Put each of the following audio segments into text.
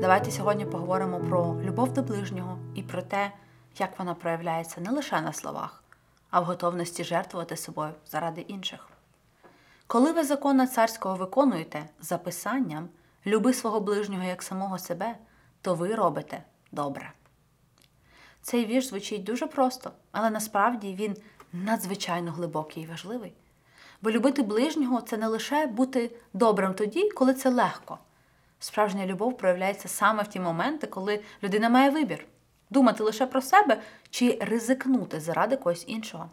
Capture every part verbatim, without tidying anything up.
Давайте сьогодні поговоримо про любов до ближнього і про те, як вона проявляється не лише на словах, а в готовності жертвувати собою заради інших. Коли ви закон царського виконуєте за писанням «люби свого ближнього як самого себе», то ви робите добре. Цей вірш звучить дуже просто, але насправді він надзвичайно глибокий і важливий. Бо любити ближнього – це не лише бути добрим тоді, коли це легко. Справжня любов проявляється саме в ті моменти, коли людина має вибір – думати лише про себе чи ризикнути заради когось іншого.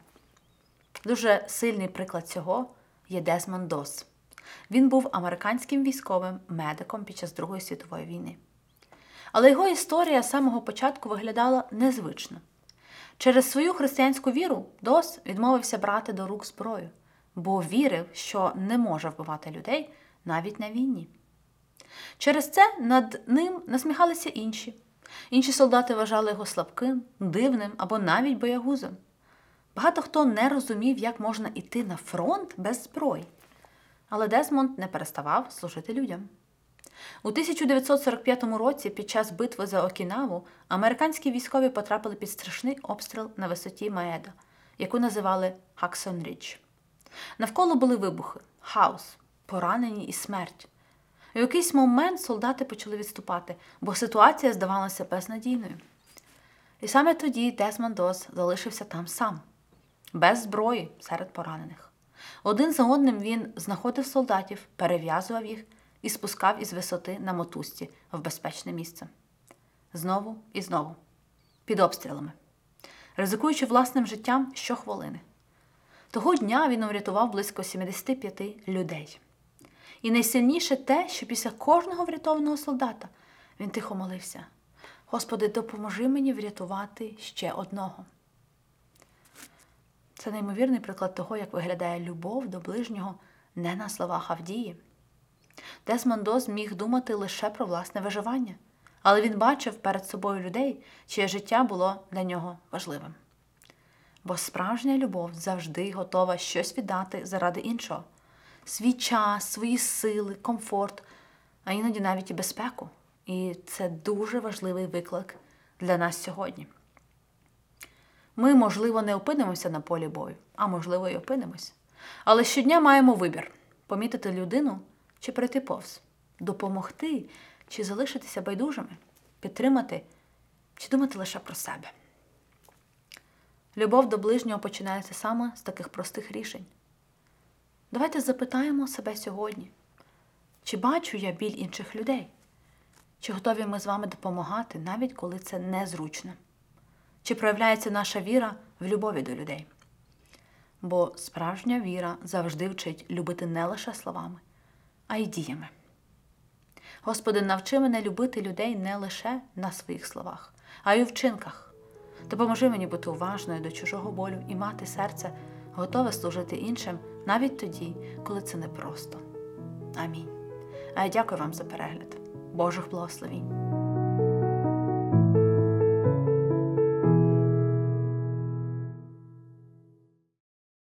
Дуже сильний приклад цього є Дезмонд Доз. Він був американським військовим медиком під час Другої світової війни. Але його історія з самого початку виглядала незвично. Через свою християнську віру Доз відмовився брати до рук зброю, бо вірив, що не може вбивати людей навіть на війні. Через це над ним насміхалися інші. Інші солдати вважали його слабким, дивним або навіть боягузом. Багато хто не розумів, як можна йти на фронт без зброї. Але Дезмонд не переставав служити людям. У тисяча дев'ятсот сорок п'ятому році під час битви за Окінаву американські військові потрапили під страшний обстріл на висоті Маеда, яку називали Хаксон-Рідж. Навколо були вибухи, хаос, поранені і смерть. У якийсь момент солдати почали відступати, бо ситуація здавалася безнадійною. І саме тоді Дезмонд Доз залишився там сам, без зброї серед поранених. Один за одним він знаходив солдатів, перев'язував їх і спускав із висоти на мотузці в безпечне місце. Знову і знову. Під обстрілами. Ризикуючи власним життям щохвилини. Того дня він врятував близько сімдесят п'ять людей. І найсильніше те, що після кожного врятованого солдата він тихо молився: «Господи, допоможи мені врятувати ще одного». Це неймовірний приклад того, як виглядає любов до ближнього не на словах, а в дії. Дезмонд Доз міг думати лише про власне виживання, але він бачив перед собою людей, чиє життя було для нього важливим. Бо справжня любов завжди готова щось віддати заради іншого. Свій час, свої сили, комфорт, а іноді навіть і безпеку. І це дуже важливий виклик для нас сьогодні. Ми, можливо, не опинимося на полі бою, а можливо і опинимось. Але щодня маємо вибір – помітити людину чи пройти повз, допомогти чи залишитися байдужими, підтримати чи думати лише про себе. Любов до ближнього починається саме з таких простих рішень. Давайте запитаємо себе сьогодні, чи бачу я біль інших людей? Чи готові ми з вами допомагати, навіть коли це незручно? Чи проявляється наша віра в любові до людей? Бо справжня віра завжди вчить любити не лише словами, а й діями. Господи, навчи мене любити людей не лише на своїх словах, а й у вчинках. Допоможи мені бути уважною до чужого болю і мати серце, готове служити іншим, навіть тоді, коли це непросто. Амінь. А я дякую вам за перегляд. Божих благословінь.